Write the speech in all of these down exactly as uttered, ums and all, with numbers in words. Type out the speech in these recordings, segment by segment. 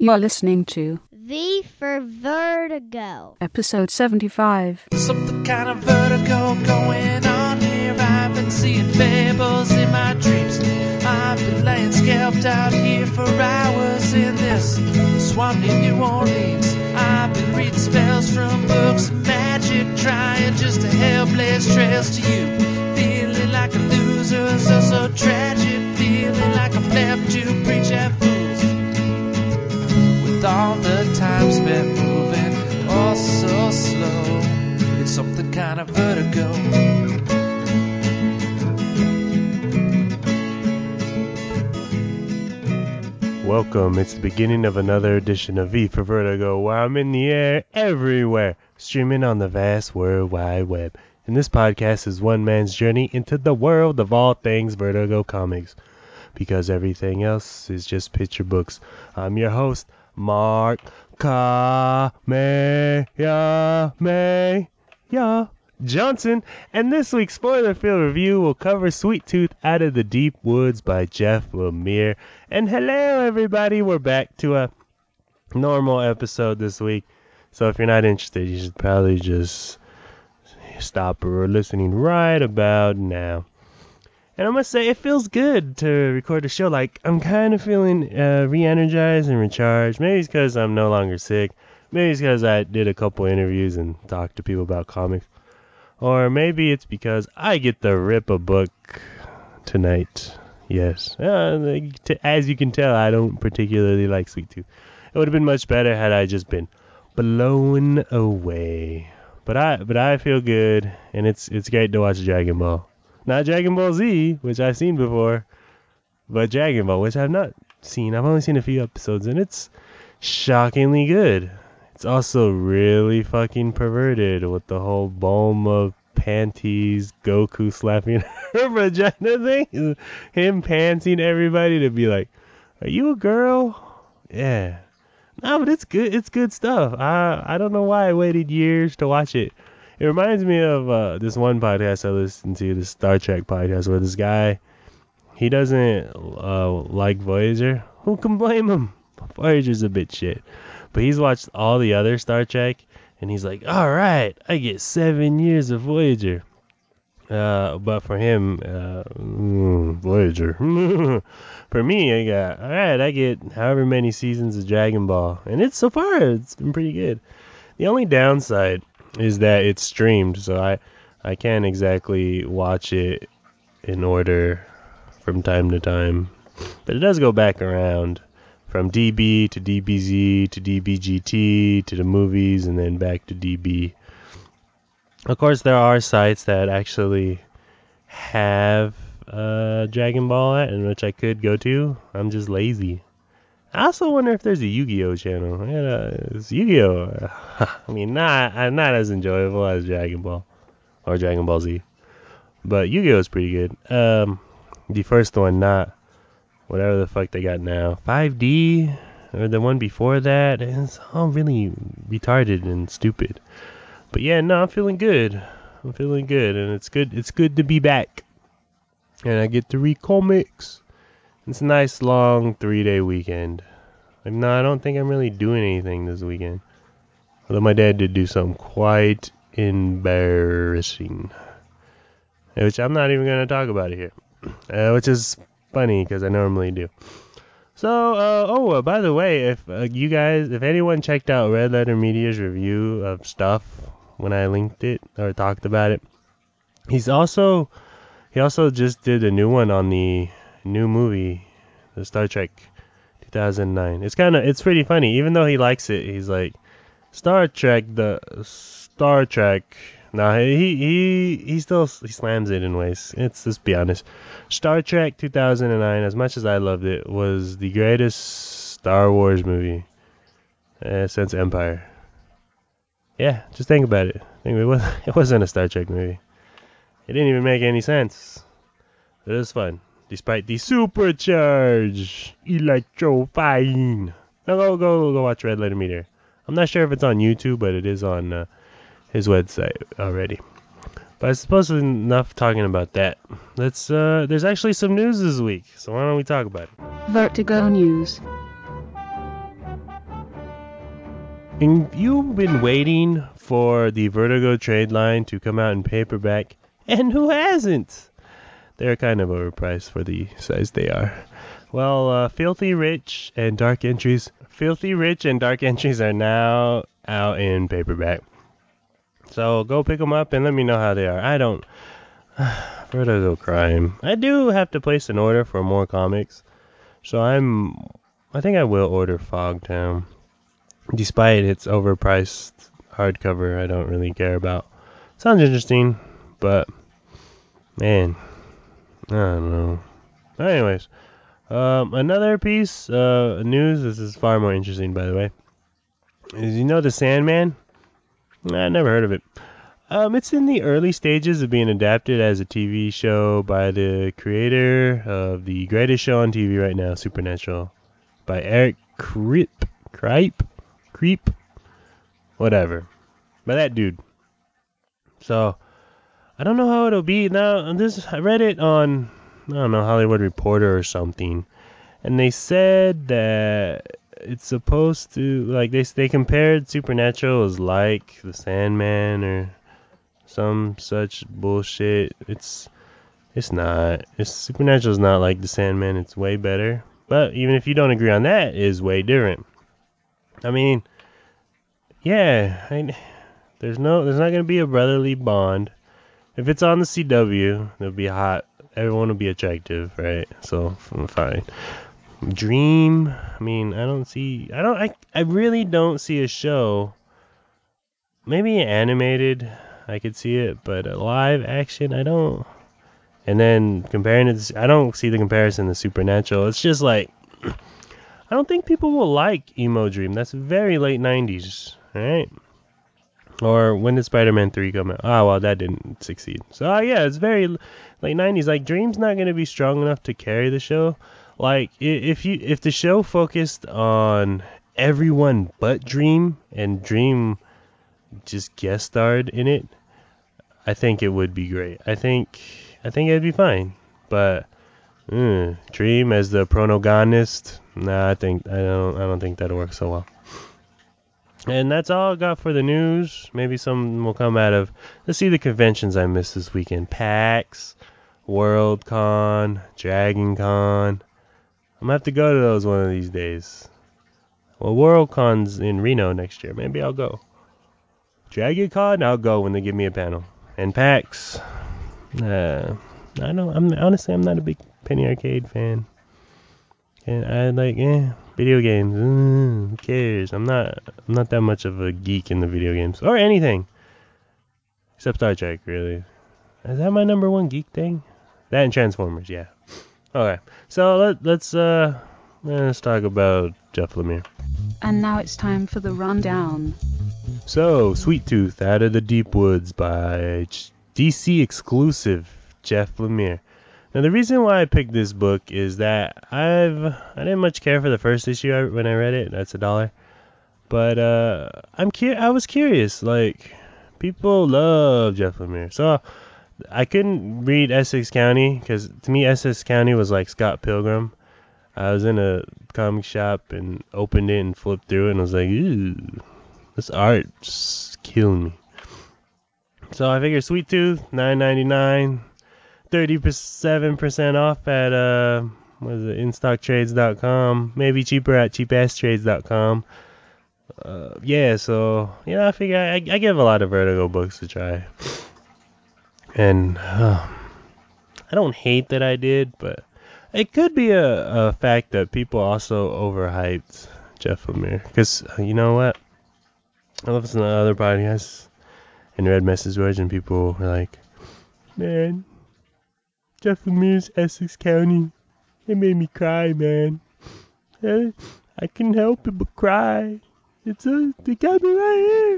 You're listening to V for Vertigo, episode seventy-five. Something kind of vertigo going on here. I've been seeing fables in my dreams. I've been laying scalped out here for hours in this swamp near New Orleans. I've been reading spells from books of magic, trying just to help blaze trails to you. Feeling like a loser, so so tragic. Feeling like I'm left to preach at fools. With all the time spent moving, all so slow. It's something kind of vertigo. Welcome, it's the beginning of another edition of V for Vertigo, where I'm in the air everywhere, streaming on the vast World Wide Web. And this podcast is one man's journey into the world of all things Vertigo Comics, because everything else is just picture books. I'm your host, Mark Kamehameha Johnson, and this week's spoiler-filled review will cover Sweet Tooth Out of the Deep Woods by Jeff Lemire. And hello everybody, we're back to a normal episode this week, so if you're not interested, you should probably just stop listening right about now. And I must say, it feels good to record a show. Like, I'm kind of feeling uh, re-energized and recharged. Maybe it's because I'm no longer sick. Maybe it's because I did a couple interviews and talked to people about comics. Or maybe it's because I get to rip a book tonight. Yes. Uh, as you can tell, I don't particularly like Sweet Tooth. It would have been much better had I just been blown away. But I but I feel good, and it's it's great to watch Dragon Ball. Not Dragon Ball Z, which I've seen before, but Dragon Ball, which I've not seen. I've only seen a few episodes, and it's shockingly good. It's also really fucking perverted with the whole Bulma panties, Goku slapping her vagina thing. Him pantsing everybody to be like, are you a girl? Yeah. No, but it's good. It's good stuff. I I don't know why I waited years to watch it. It reminds me of uh, this one podcast I listened to, the Star Trek podcast, where this guy, he doesn't uh, like Voyager. Who can blame him? Voyager's a bit shit. But he's watched all the other Star Trek, and he's like, all right, I get seven years of Voyager. Uh, but for him, uh, mm, Voyager. For me, I got, all right, I get however many seasons of Dragon Ball. And it's so far, it's been pretty good. The only downside is that it's streamed, so I, I can't exactly watch it in order from time to time. But it does go back around. From D B to D B Z to D B G T to the movies and then back to D B. Of course, there are sites that actually have uh, Dragon Ball at, and which I could go to. I'm just lazy. I also wonder if there's a Yu-Gi-Oh channel. Yeah, it's Yu-Gi-Oh. I mean, not not as enjoyable as Dragon Ball or Dragon Ball Z, but Yu-Gi-Oh is pretty good. Um, the first one, not. Whatever the fuck they got now. five D, or the one before that. It's all really retarded and stupid. But yeah, no, I'm feeling good. I'm feeling good, and it's good. It's good to be back. And I get to read comics. It's a nice long three-day weekend. Like, no, I don't think I'm really doing anything this weekend. Although my dad did do something quite embarrassing, which I'm not even going to talk about it here. Uh, which is funny because I normally do. So, uh, oh, uh, by the way, if uh, you guys, if anyone checked out Red Letter Media's review of Stuff when I linked it or talked about it, he's also, he also just did a new one on the new movie, the Star Trek two thousand nine. It's kind of, it's pretty funny. Even though he likes it, he's like, Star Trek, the Star Trek. No, he he he still he slams it in ways. It's let's be honest. Star Trek two thousand nine, as much as I loved it, was the greatest Star Wars movie uh, since Empire. Yeah, just think about it. Think it, was, it wasn't a Star Trek movie. It didn't even make any sense. It was fun, despite the supercharged electrofine. Now go go go watch Red Letter Meter. I'm not sure if it's on YouTube, but it is on uh, his website already. But I suppose enough talking about that. Let's. Uh, there's actually some news this week, so why don't we talk about it? Vertigo News. And you've been waiting for the Vertigo trade line to come out in paperback, and who hasn't? They're kind of overpriced for the size they are. Well, uh, Filthy Rich and Dark Entries. Filthy Rich and Dark Entries are now out in paperback. So go pick them up and let me know how they are. I don't... Vertigo Crime. I do have to place an order for more comics. So I'm... I think I will order Fogtown. Despite its overpriced hardcover I don't really care about. Sounds interesting, but... Man... I don't know. Anyways... Um, another piece of uh, news, this is far more interesting by the way, is you know The Sandman? I never heard of it. Um, it's in the early stages of being adapted as a T V show by the creator of the greatest show on T V right now, Supernatural, by Eric Krip, Kripe, Creep, whatever, by that dude. So, I don't know how it'll be. Now, this I read it on, I don't know, Hollywood Reporter or something, and they said that it's supposed to, like, they they compared Supernatural as like The Sandman or some such bullshit. It's it's not. It's Supernatural's not like The Sandman. It's way better. But even if you don't agree on that, it is way different. I mean, yeah, I, there's no, there's not gonna be a brotherly bond. If it's on the C W, it'll be hot. Everyone will be attractive, right? So fine. Dream. I mean, I don't see. I don't. I. I really don't see a show. Maybe animated. I could see it, but a live action, I don't. And then comparing it, to, I don't see the comparison to Supernatural. It's just like, I don't think people will like Emo Dream. That's very late nineties, right? Or when did Spider-Man three come out? Oh, well, that didn't succeed. So, uh, yeah, it's very late nineties. Like, Dream's not going to be strong enough to carry the show. Like, if you if the show focused on everyone but Dream, and Dream just guest starred in it, I think it would be great. I think I think it'd be fine. But mm, Dream as the protagonist, nah, I think I don't I don't think that'll work so well. And that's all I got for the news. Maybe some will come out of, let's see the conventions I missed this weekend. PAX, Worldcon, DragonCon. I'm gonna have to go to those one of these days. Well, Worldcon's in Reno next year. Maybe I'll go. DragonCon, I'll go when they give me a panel. And PAX, uh, I don't. I'm honestly, I'm not a big Penny Arcade fan. And I like, eh, video games. Mm, who cares? I'm not. I'm not that much of a geek in the video games or anything, except Star Trek. Really, is that my number one geek thing? That and Transformers. Yeah. Okay. So let let's uh let's talk about Jeff Lemire. And now it's time for the rundown. So, Sweet Tooth Out of the Deep Woods by D C exclusive Jeff Lemire. Now, the reason why I picked this book is that I've I didn't much care for the first issue when I read it. That's a dollar. But uh, I'm cu- I was curious. Like, people love Jeff Lemire, so I couldn't read Essex County because to me Essex County was like Scott Pilgrim. I was in a comic shop and opened it and flipped through it and was like, ooh, this art just killing me. So I figured Sweet Tooth, nine ninety-nine, thirty-seven percent off at uh, what is it, in stock trades dot com, maybe cheaper at cheap ass trades dot com. Uh, yeah, so yeah, I figure I, I give a lot of Vertigo books to try, and uh, I don't hate that I did, but it could be a, a fact that people also overhyped Jeff Lemire, because uh, you know what? I listened to other podcasts and read message boards, and people were like, man, Jeff Lemire's Essex County, it made me cry, man. I, I couldn't help it but cry. It's a, they got me right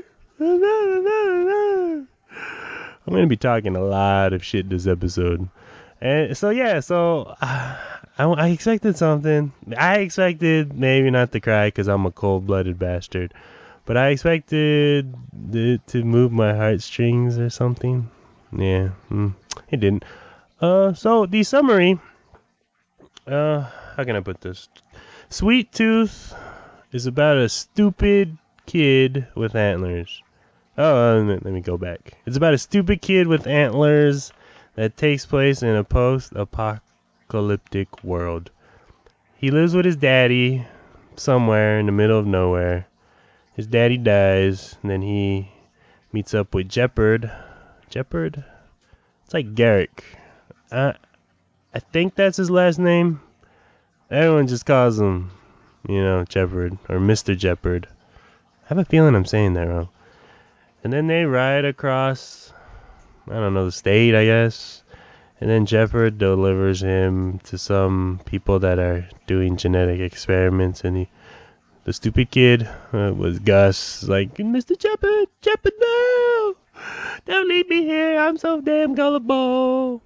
here. I'm going to be talking a lot of shit this episode. And so, yeah, so uh, I, I expected something. I expected maybe not to cry because I'm a cold-blooded bastard. But I expected it to move my heartstrings or something. Yeah, mm, it didn't. Uh, so the summary. Uh, how can I put this? Sweet Tooth is about a stupid kid with antlers. Oh, uh, let me go back. It's about a stupid kid with antlers that takes place in a post-apocalyptic world. He lives with his daddy somewhere in the middle of nowhere. His daddy dies, and then he meets up with Jeopard. Jeopard? It's like Garrick. I, I think that's his last name. Everyone just calls him, you know, Jeopard, or Mister Jeopard. I have a feeling I'm saying that wrong. And then they ride across, I don't know, the state, I guess. And then Jeopard delivers him to some people that are doing genetic experiments. And he, the stupid kid uh, was Gus, like, Mister Jeopard, Jeopard, no! Don't leave me here, I'm so damn gullible.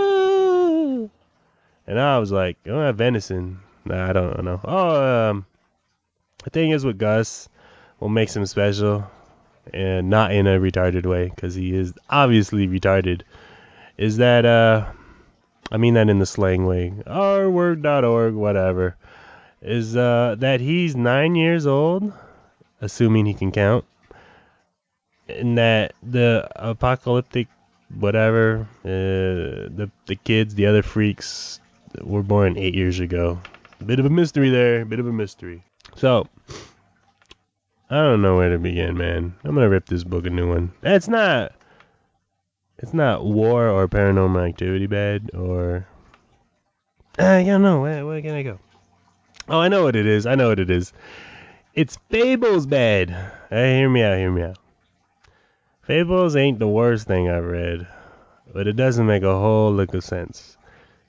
Oh. And I was like, I don't have venison. Nah, I don't know. Oh, um, the thing is with Gus, what makes him special, and not in a retarded way, because he is obviously retarded, is that, uh, I mean that in the slang way, r word dot org, whatever, is uh, that he's nine years old, assuming he can count, and that the apocalyptic whatever, uh, the, the kids, the other freaks, were born eight years ago. Bit of a mystery there, bit of a mystery. So, I don't know where to begin, man. I'm gonna rip this book a new one. It's not, it's not War or Paranormal Activity bad, or, I don't know, where, where can I go? Oh, I know what it is, I know what it is. It's Fables bad. Hey, hear me out, hear me out. Fables ain't the worst thing I've read, but it doesn't make a whole lick of sense.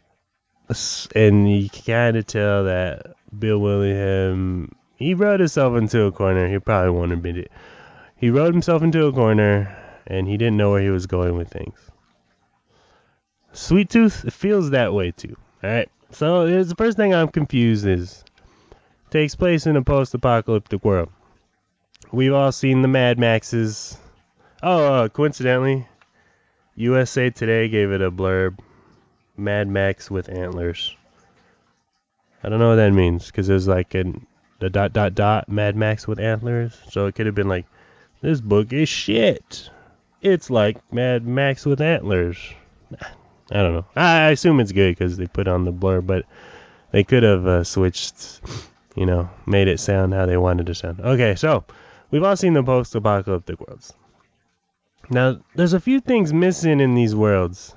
And you can kind of tell that Bill Willingham, he wrote himself into a corner. He probably won't admit it. He wrote himself into a corner, and he didn't know where he was going with things. Sweet Tooth, it feels that way too. Alright, so here's the first thing I'm confused is, it takes place in a post-apocalyptic world. We've all seen the Mad Maxes. Oh, uh, coincidentally, U S A Today gave it a blurb. Mad Max with antlers. I don't know what that means, because it was like an, the dot dot dot Mad Max with antlers. So it could have been like, this book is shit. It's like Mad Max with antlers. I don't know. I, I assume it's good because they put on the blur, but they could have uh, switched, you know, made it sound how they wanted to sound. Okay, so we've all seen the post-apocalyptic worlds. Now, there's a few things missing in these worlds.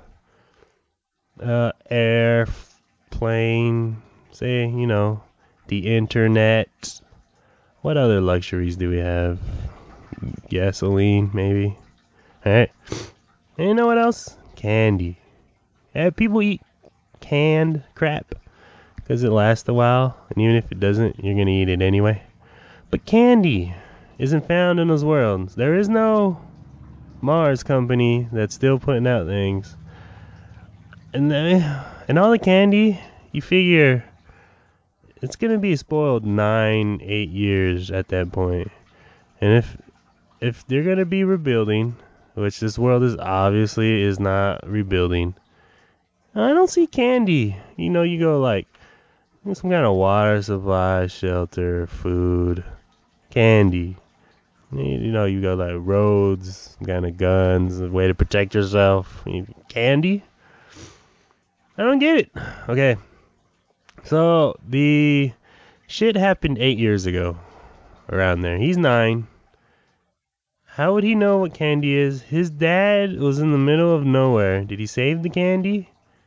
Uh, air, plane, say, you know, the internet. What other luxuries do we have? Gasoline, maybe. Alright. And you know what else? Candy. Yeah, people eat canned crap because it lasts a while, and even if it doesn't, you're going to eat it anyway. But candy isn't found in those worlds. There is no Mars company that's still putting out things. And the, and all the candy, you figure it's gonna be spoiled nine, eight years at that point. And if if they're gonna be rebuilding, which this world is obviously is not rebuilding, I don't see candy. You know, you go like some kind of water supply, shelter, food, candy. You know, you got like roads, some kind of guns, a way to protect yourself. Candy? I don't get it. Okay. So, the shit happened eight years ago. Around there. He's nine. How would he know what candy is? His dad was in the middle of nowhere. Did he save the candy?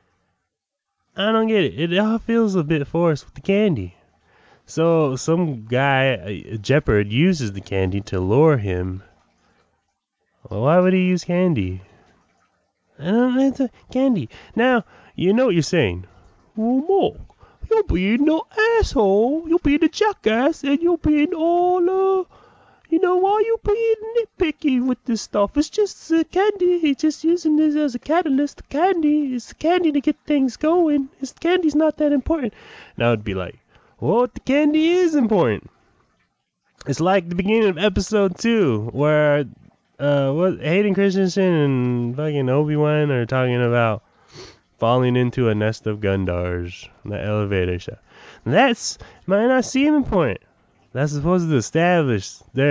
I don't get it. It all feels a bit forced with the candy. So, some guy, Jeopard, uses the candy to lure him. Well, why would he use candy? I don't know. It's a candy. Now, you know what you're saying. Well, Mark, you're being an asshole. You're being a jackass, and you're being all, uh, you know, why you being nitpicky with this stuff? It's just uh, candy. He's just using this as a catalyst. Candy is candy to get things going. His candy's not that important. Now it'd be like, well, the candy is important. It's like the beginning of episode two, where uh, what Hayden Christensen and fucking Obi-Wan are talking about falling into a nest of Gundars, the elevator shaft. That's might not seem important. That's supposed to establish their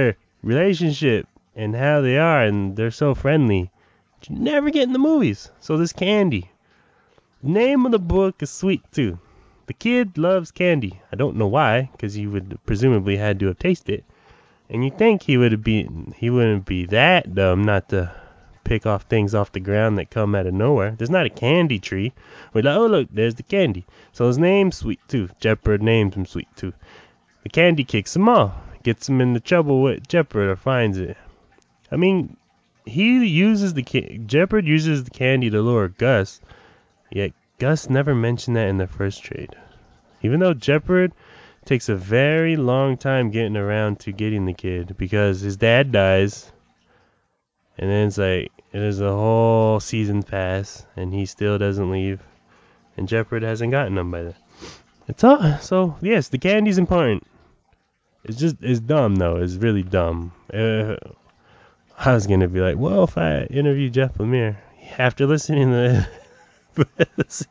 relationship and how they are, and they're so friendly. But you never get in the movies. So this candy. The name of the book is Sweet Tooth. The kid loves candy. I don't know why, because he would presumably had to have tasted it. And you think he would be he wouldn't be that dumb not to pick off things off the ground that come out of nowhere. There's not a candy tree. We're like, oh look, there's the candy. So his name's Sweet Tooth. Jeopard names him Sweet Tooth. The candy kicks him off, gets him into trouble with Jeopard or finds it. I mean, he uses the ca- Jeopard uses the candy to lure Gus. Yet Gus never mentioned that in the first trade. Even though Jeopard takes a very long time getting around to getting the kid because his dad dies. And then it's like, it is a whole season pass and he still doesn't leave. And Jeopard hasn't gotten him by then. It's all, so yes, the candy's important. It's just, it's dumb though. It's really dumb. Uh, I was going to be like, well, if I interview Jeff Lemire after listening to this,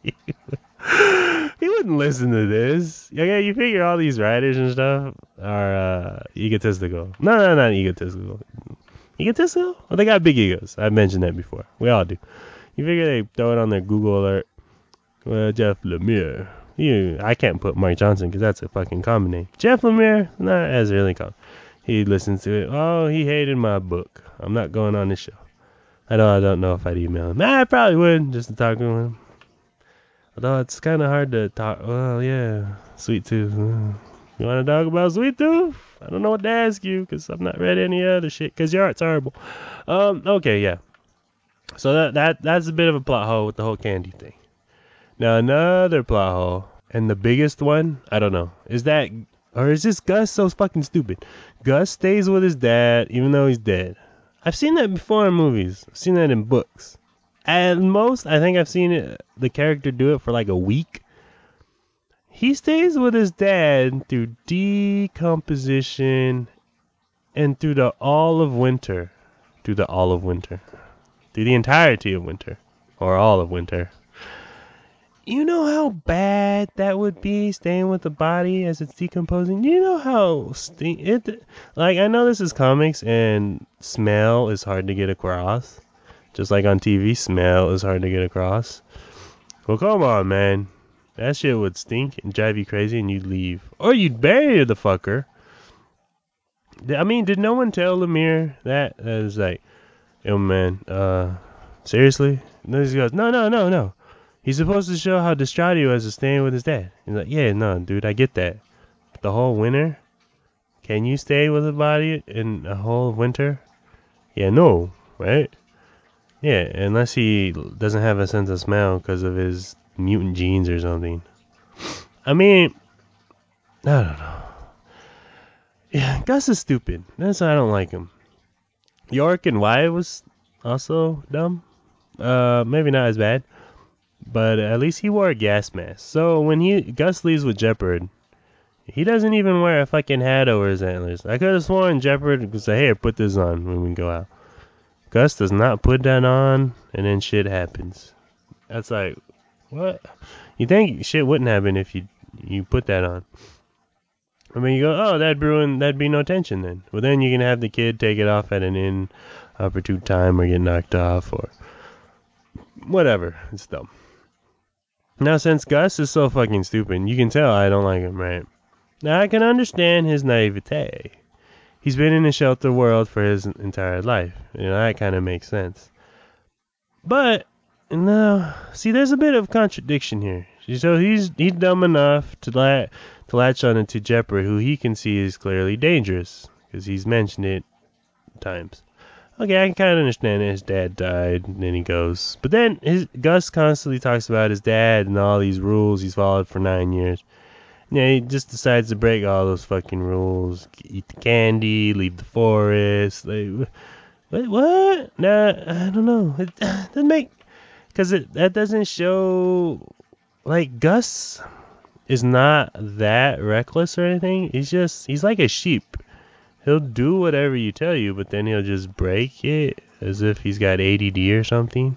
he wouldn't listen to this. Okay, you figure all these writers and stuff are uh, egotistical. No, no, not egotistical. Egotistical? Well, they got big egos. I've mentioned that before. We all do. You figure they throw it on their Google alert. Well, Jeff Lemire. You, I can't put Mark Johnson because that's a fucking common name. Jeff Lemire, not as really common. He listens to it. Oh, he hated my book. I'm not going on this show. I don't, I don't know if I'd email him. I probably would, just to talk to him. Although it's kind of hard to talk. Well, yeah, Sweet Tooth. Uh, you want to talk about Sweet Tooth? I don't know what to ask you because I've not read any other shit because your art's horrible. Um, okay, yeah. So that that that's a bit of a plot hole with the whole candy thing. Now another plot hole, and the biggest one, I don't know, is that, or is this Gus so fucking stupid? Gus stays with his dad even though he's dead. I've seen that before in movies. I've seen that in books. At most, I think I've seen it, the character do it for like a week. He stays with his dad through decomposition and through the all of winter. Through the all of winter. Through the entirety of winter. Or all of winter. You know how bad that would be, staying with the body as it's decomposing? You know how st- it, like, I know this is comics and smell is hard to get across. Just like on T V, smell is hard to get across. Well, come on, man. That shit would stink and drive you crazy and you'd leave. Or you'd bury the fucker. I mean, did no one tell Lemire that? That was like, yo, man, uh, seriously? And then he goes, no, no, no, no. He's supposed to show how distraught he was to staying with his dad. He's like, yeah, no, dude, I get that. But the whole winter? Can you stay with a body in a whole winter? Yeah, no, right? Yeah, unless he doesn't have a sense of smell because of his mutant genes or something. I mean, I don't know. Yeah, Gus is stupid. That's why I don't like him. York and Wyatt was also dumb. Uh, maybe not as bad, but at least he wore a gas mask. So when he Gus leaves with Jeopard, he doesn't even wear a fucking hat over his antlers. I could have sworn Jeopard would say, "Hey, put this on when we go out." Gus does not put that on, and then shit happens. That's like, what? You think shit wouldn't happen if you you put that on? I mean, you go, oh, that'd ruin, that'd be no tension then. Well, then you can have the kid take it off at an inopportune time or get knocked off or whatever. It's dumb. Now, since Gus is so fucking stupid, you can tell I don't like him, right? Now, I can understand his naivete. He's been in a shelter world for his entire life. You know, that kind of makes sense. But, no, see, there's a bit of contradiction here. So he's he's dumb enough to la- to latch on to Jeopard, who he can see is clearly dangerous, because he's mentioned it times. Okay, I can kind of understand that his dad died, and then he goes. But then his Gus constantly talks about his dad and all these rules he's followed for nine years. Yeah, he just decides to break all those fucking rules. Eat the candy, leave the forest. Like, what? What? Nah, I don't know. It doesn't make... Because that doesn't show... Like, Gus is not that reckless or anything. He's just... He's like a sheep. He'll do whatever you tell you, but then he'll just break it as if he's got A D D or something.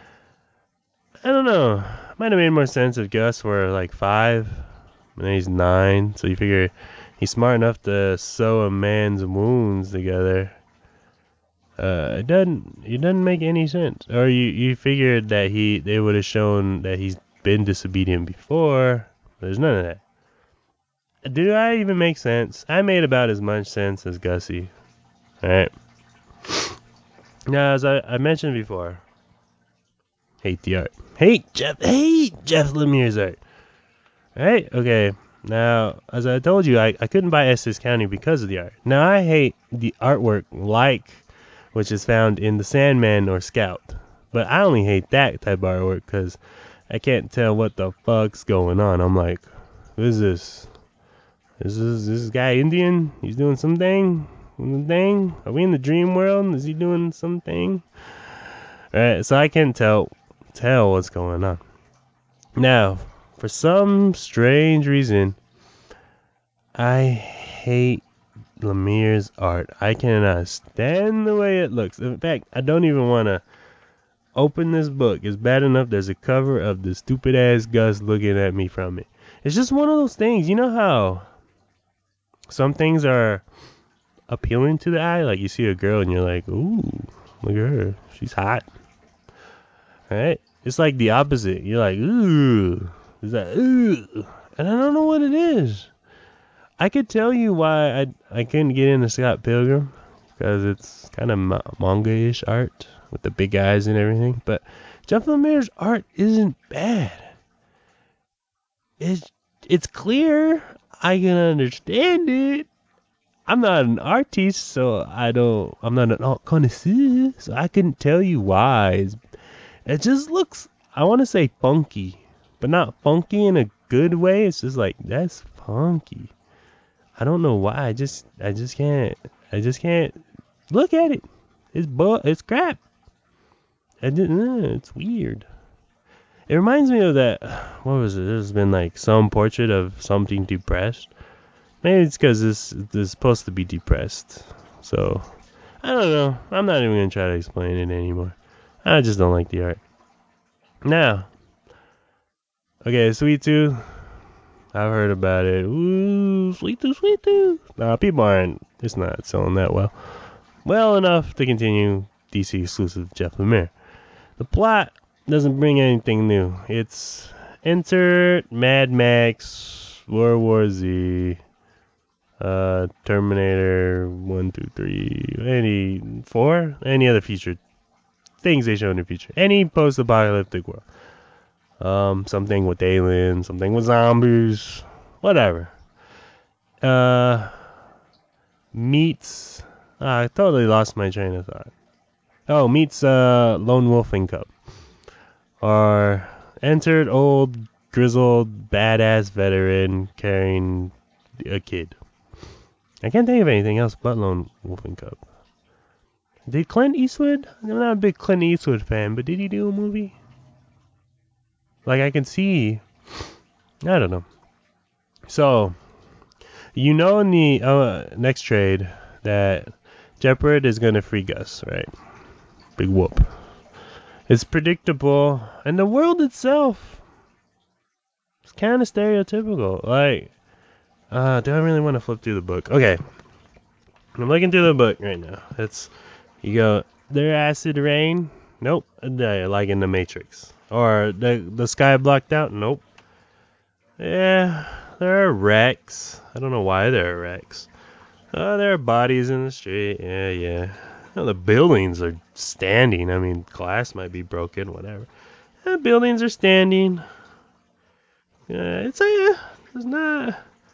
I don't know. Might have made more sense if Gus were like five. And then he's nine, so you figure he's smart enough to sew a man's wounds together. Uh, it doesn't it doesn't make any sense. Or you, you figured that he they would have shown that he's been disobedient before. There's none of that. Do I even make sense? I made about as much sense as Gussie. Alright. Now, as I, I mentioned before, hate the art. Hate Jeff hate Jeff Lemire's art. Right? Okay. Now, as I told you, I, I couldn't buy Essex County because of the art. Now, I hate the artwork like which is found in the Sandman or Scout. But I only hate that type of artwork because I can't tell what the fuck's going on. I'm like, what is this? Is this, this guy Indian? He's doing something? Thing? Are we in the dream world? Is he doing something? Right, so I can't tell tell what's going on. Now, for some strange reason, I hate Lemire's art. I cannot stand the way it looks. In fact, I don't even want to open this book. It's bad enough there's a cover of the stupid ass Gus looking at me from it. It's just one of those things. You know how some things are appealing to the eye? Like you see a girl and you're like, ooh, look at her. She's hot. Right? It's like the opposite. You're like, ooh. It's like, ooh. And I don't know what it is. I could tell you why I I couldn't get into Scott Pilgrim, because it's kind of ma- manga-ish art with the big eyes and everything. But Jeff Lemire's art isn't bad. It's it's clear. I can understand it. I'm not an artist, so I don't. I'm not an art connoisseur, so I couldn't tell you why. It's, it just looks. I want to say funky, but not funky in a good way. It's just like that's funky. I don't know why. I just, I just can't, I just can't look at it. It's bu- it's crap. I didn't, uh, it's weird. It reminds me of that, what was it? There's been like some portrait of something depressed. Maybe it's because this, this is supposed to be depressed. So, I don't know. I'm not even going to try to explain it anymore. I just don't like the art. Now, okay, Sweet Tooth. I've heard about it. Ooh, Sweet Tooth, Sweet Tooth. Nah, people aren't, it's not selling that well. Well enough to continue D C exclusive Jeff Lemire. The plot doesn't bring anything new. It's insert Mad Max, World War Z, uh, Terminator one, two, three, any, four? Any other featured things they show in the future. Any post-apocalyptic world. Um, something with aliens, something with zombies, whatever. Uh, meets. Uh, I totally lost my train of thought. Oh, meets uh Lone Wolfing Cub, or entered old grizzled badass veteran carrying a kid. I can't think of anything else but Lone Wolfing Cub. Did Clint Eastwood? I'm not a big Clint Eastwood fan, but did he do a movie? Like I can see. I don't know. So, you know in the uh, next trade that Jeopard is going to free Gus, right? Big whoop. It's predictable. And the world itself is kind of stereotypical. Like, uh, do I really want to flip through the book? Okay. I'm looking through the book right now. It's, you go, there acid rain? Nope. Like in the Matrix. Or the, the sky blocked out? Nope. Yeah. There are wrecks. I don't know why there are wrecks. Oh, there are bodies in the street. Yeah, yeah. Well, the buildings are standing. I mean, glass might be broken, whatever. The buildings are standing. Yeah, it's a. There's not.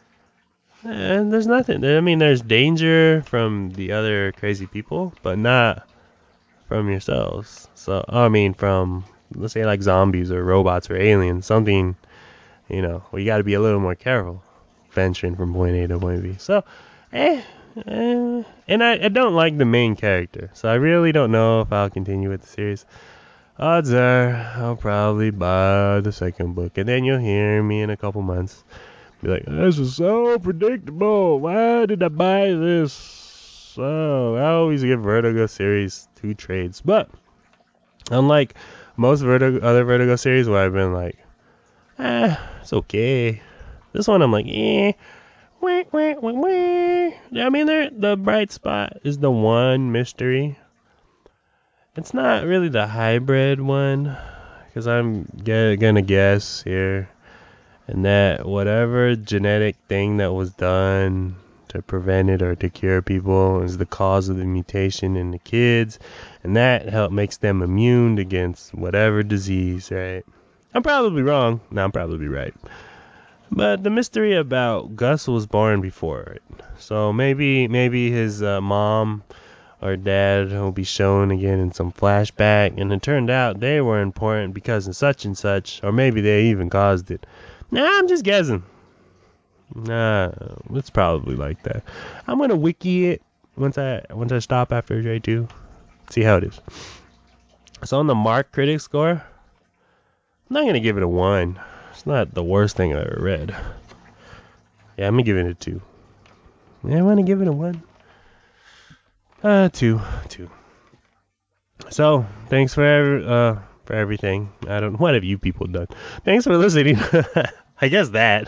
Uh, there's nothing. I mean, there's danger from the other crazy people, but not from yourselves. So, I mean, from let's say like zombies or robots or aliens, something. You know, well, you got to be a little more careful venturing from point A to point B. So, eh, eh and I, I don't like the main character, so I really don't know if I'll continue with the series. Odds are I'll probably buy the second book, and then you'll hear me in a couple months be like, this is so predictable. Why did I buy this? Oh, I always give Vertigo series two trades, but unlike most Vertigo, other Vertigo series where I've been like, eh, it's okay. This one I'm like, eh, Wah, wah, wah, wah. I mean, there the bright spot is the one mystery. It's not really the hybrid one, because I'm g- gonna guess here, and that whatever genetic thing that was done to prevent it or to cure people is the cause of the mutation in the kids, and that help makes them immune against whatever disease, right? I'm probably wrong. No, I'm probably right. But the mystery about Gus was born before it, so maybe maybe his uh, mom or dad will be shown again in some flashback, and it turned out they were important because of such and such, or maybe they even caused it. Nah, I'm just guessing. Nah, it's probably like that. I'm gonna wiki it once I once I stop after J two. See how it is. So on the Mark Critic score, I'm not gonna give it a one. It's not the worst thing I've ever read. Yeah, I'm gonna give it a two. Yeah, I wanna give it a one. Uh, two, two. So thanks for every, uh for everything. I don't. What have you people done? Thanks for listening. I guess that.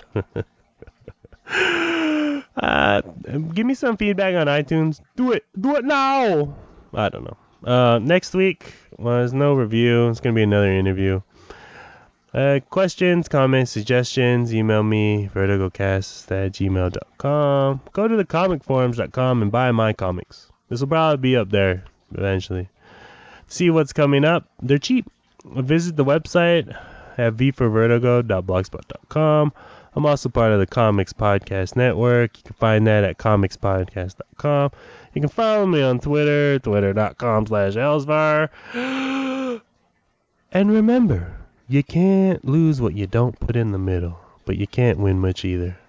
uh, give me some feedback on iTunes. Do it. Do it now. I don't know. Uh, next week was no review. It's gonna be another interview. Uh, questions, comments, suggestions, email me, vertigocast at gmail dot com. Go to the comic forums dot com and buy my comics. This will probably be up there eventually. See what's coming up. They're cheap. Visit the website at v for vertigo dot blogspot dot com. I'm also part of the Comics Podcast Network. You can find that at comics podcast dot com. You can follow me on Twitter, twitter dot com slash elsvar. And remember, you can't lose what you don't put in the middle, but you can't win much either.